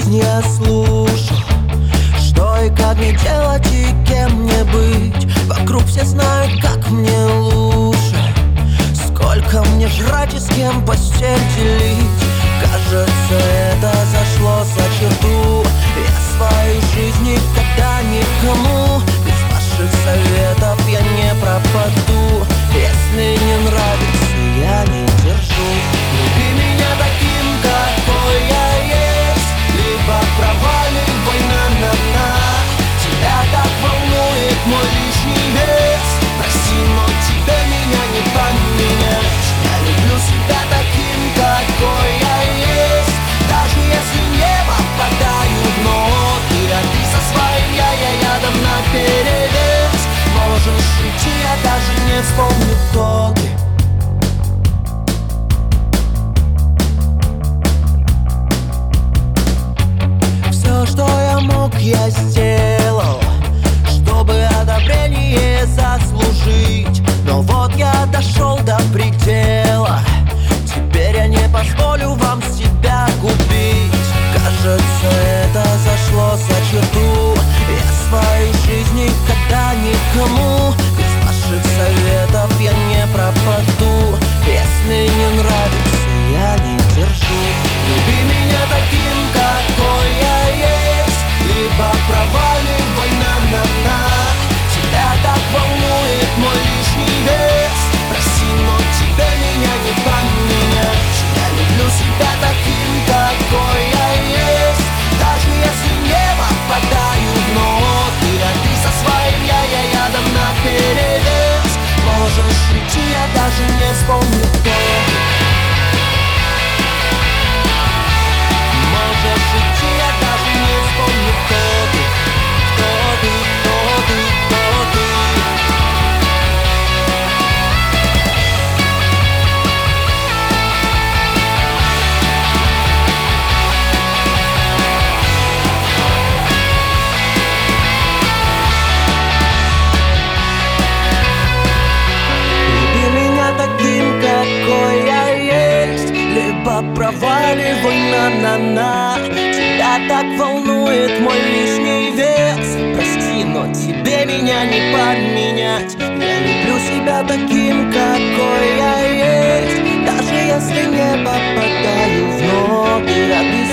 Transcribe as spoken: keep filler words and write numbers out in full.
жизнь я слушал, что и как мне делать и кем мне быть. Вокруг все знают, как мне лучше, сколько мне жрать и с кем постель делить. Кажется, это зашло за черту. Я свою жизнь никогда никому без ваших советов я не пропаду. Если не нравится, я не держу. Люби меня таким, какой я есть, либо проваливай на-на-на. Тебя так волнует мой лишний вес, прости, но тебе меня не поменять. Я люблю себя таким, какой я есть, даже если не попадаю в ноты. А ты со своим я-я рядом наперевес. Можешь уйти, я даже не вспомню, кто ты. Все, что я мог, я сделал, чтобы одобрение заслужить. Но вот я дошел до предела, теперь я не позволю вам себя губить. Кажется, это зашло за черту. Я свою жизнь никогда никому без ваших советов я не пропаду. Если не нравится, я не держу. Люби меня таким, какой я есть, либо проваливай на-на-на. Тебя так волнует мой лишний вес, прости, но тебе меня не поменять. Я люблю себя таким, какой я есть, даже если не попадаю в ноты. А ты со своим я-я рядом наперевес. Можешь уйти, я даже не вспомню, кто ты. Можешь уйти, я даже не вспомню, кто ты. Кто ты, кто ты, кто ты. Люби меня таким, какой я есть, либо проваливай на-на-на. Тебя так волнует мой лишний вес, прости, но тебе меня не поменять. Я люблю себя таким, какой я есть, даже если не попадаю в ноты. А ты